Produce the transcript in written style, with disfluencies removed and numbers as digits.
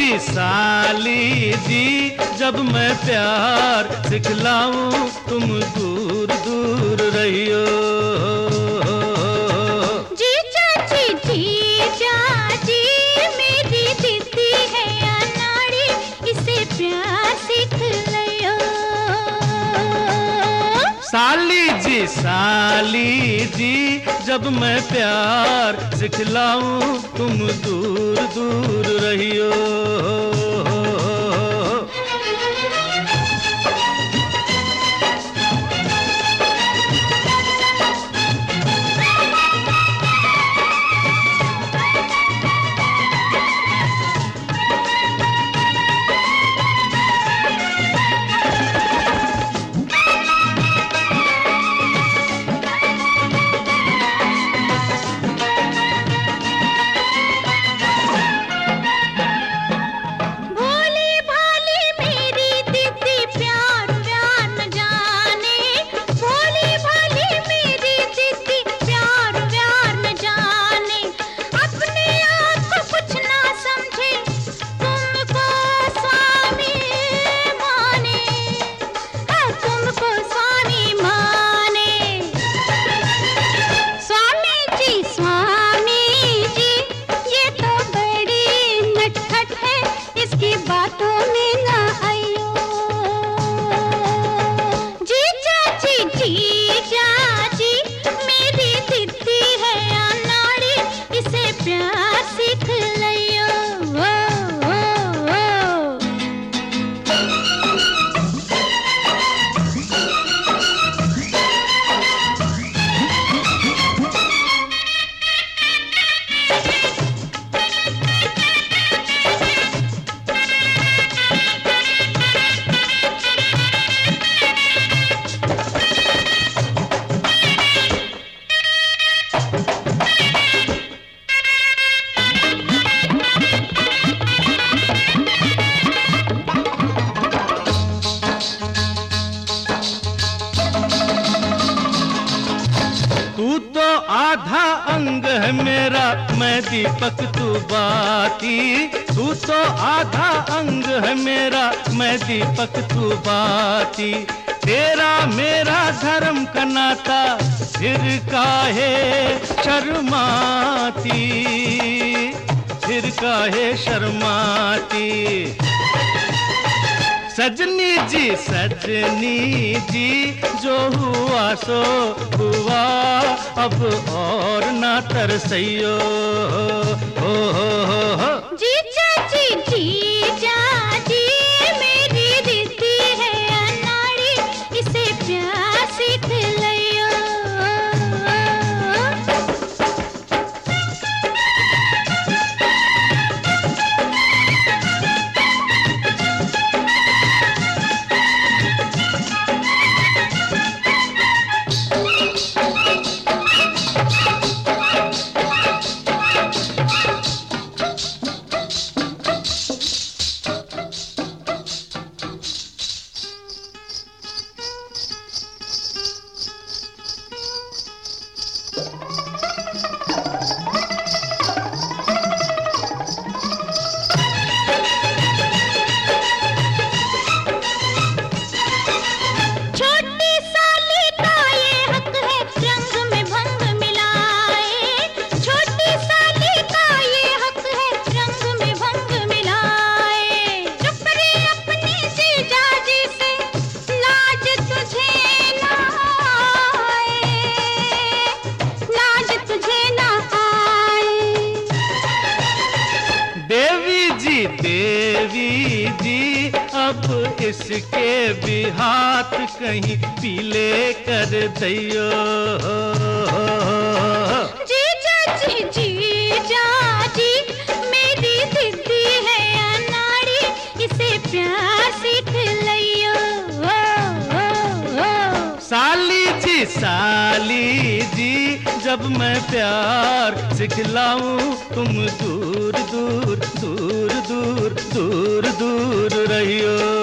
जी साली जी, जब मैं प्यार सिखलाऊं तुम दूर दूर रहियो। जी चाची मेरी दीदी है अनाड़ी, इसे प्यार सीख लियो। साली जी, जब मैं प्यार सिखलाऊं तुम दूर दूर रहियो। तू तो आधा अंग है मेरा, मैं दीपक तू बाती। तू तो आधा अंग है मेरा, मैं दीपक तू बाती। तेरा मेरा धर्म का नाता, फिर काहे शर्माती, फिर काहे शर्माती। सजनी जी, जो हुआ सो हुआ, अब और ना तरसइयो। हो। जी चाची मेरी दीदी है अनाड़ी, इसे प्यार सीख लियो। देवी जी, अब इसके भी हाथ कहीं पीले कर दियो। जी चाची मेरी दीदी है अनाड़ी, इसे प्यार सीख लियो। साली जी, जब मैं प्यार सिखलाऊं तुम दूर दूर दूर दूर दूर दूर रहियो।